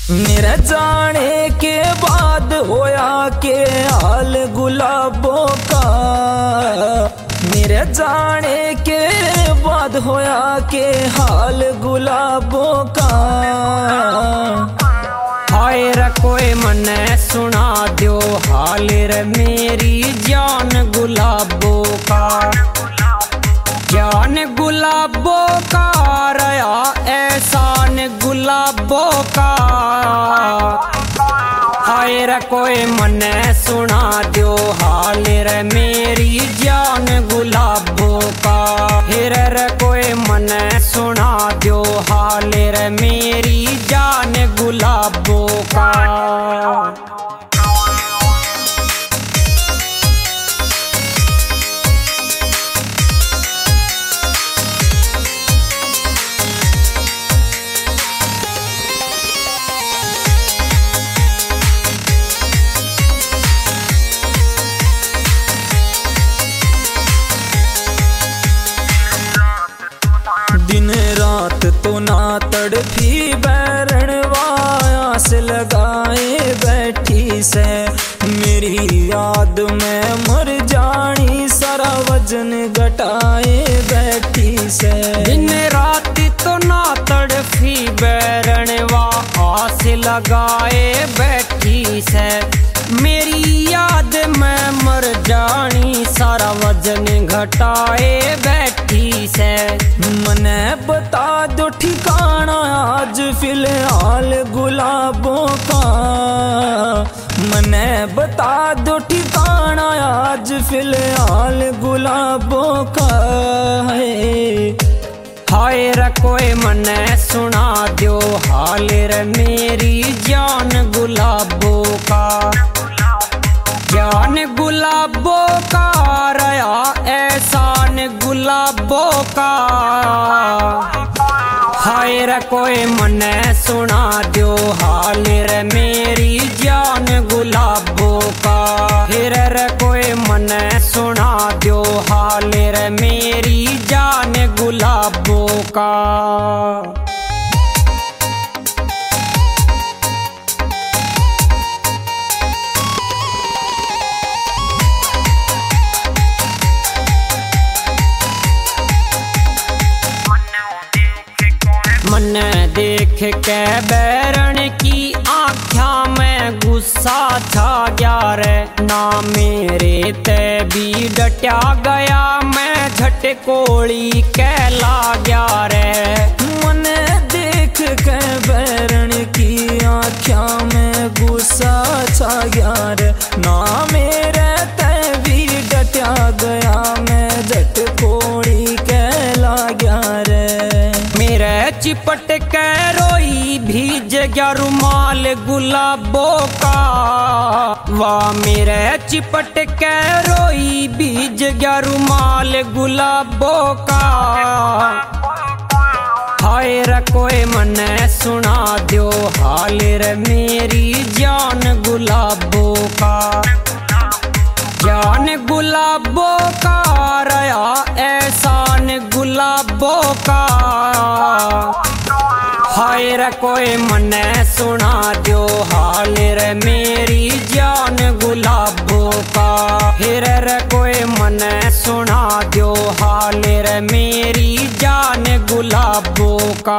मेरे जाने के बाद होया के हाल गुलाबों का। मेरे जाने के बाद होया के हाल गुलाबों का। हाय रे कोई मने सुना दो हाल रे मेरी जान गुलाबों का। जान गुलाबों का रया एहसान गुलाबों का। हाय रे कोई मने सुना दो हाल रे मेरी जान गुलाबों का। हिरे रे कोई मने सुना दो हाल रे मेरी जान गुलाबों का। दिन रात तो ना तड़फी बैरण वायास लगाए बैठी से। मेरी याद में मर जानी सारा वजन घटाए बैठी से। दिन रात तो ना तड़फी बैरण आस लगाए बैठी से। मेरी याद में मर जानी सारा वजन घटाए बैठी से। मने बता दो ठिकाना आज फिलहाल गुलाबों का। मने बता दो ठिकाना आज फिलहाल गुलाबों का है। हाय रे कोई मने सुना दो हाल रे मेरी जान गुलाबों का। जान गुलाबों का रया एहसान गुलाबों का। हाय रे कोई मने सुना दो हाल रे मेरी जान गुलाबों का। हिरे रे कोई मने सुना दो हाल रे मेरी जान गुलाबों का। मन देख के बैरण की आँखा में गुस्सा छा गया रे। ना मेरे ते भी डटा गया मैं झटकोड़ी कहला गया रे। मन देख के बैरण की आँखा में गुस्सा छा गया रे। ना मेरे ते भी डटा गया मैं झटकोड़ी कहला गया रे। मेरे चिपट के रोई भीज गया रुमाल गुलाबों का। वाह मेरे चिपट के रोई भीज गया रुमाल गुलाबों का। हाय रे कोई मने सुना दो हाल रे मेरी जान गुलाबों का। जान गुलाबों का रया एहसान गुलाबों का। हाय रे कोई मने सुना दो हाल रे मेरी जान गुलाबों का। हिरे रे कोई मने सुना दो हाल रे मेरी जान गुलाबों का।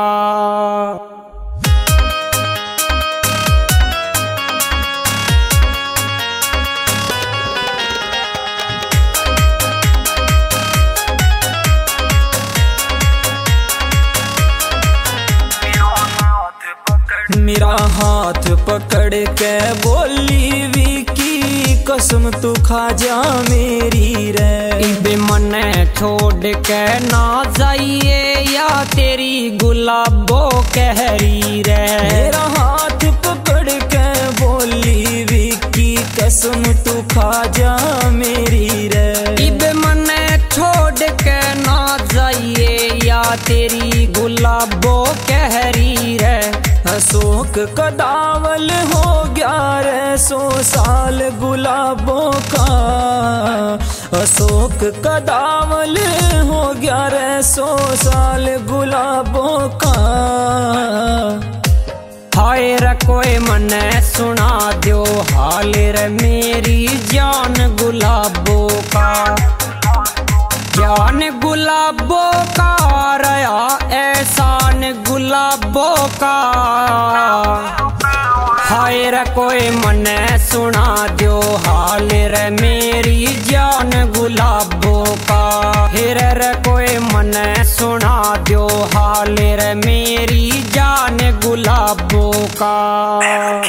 मेरा हाथ पकड़ के बोली वी की कसम तू खा जा मेरी रे। इबे मने छोड़ के ना जाइए या तेरी गुलाबों कहरी रे। मेरा हाथ पकड़ के बोली वी की कसम तू खा जा मेरी रे। इबे मने छोड़ के ना जाइए या तेरी गुलाबों कहरी रे। अशोक का दावल हो गया रे 100 साल गुलाबों का। अशोक का दावल हो गया रे 100 साल गुलाबों का। हाय रे कोई मने सुना दो हाल रे मेरी जान गुलाबो का। जान गुलाबो का रया एहसान गुलाबो का। हाय रे कोई मने सुना दो हाल रे मेरी जान गुलाबो का। हिर रे कोई मने सुना दो हाल रे मेरी जान गुलाबो का।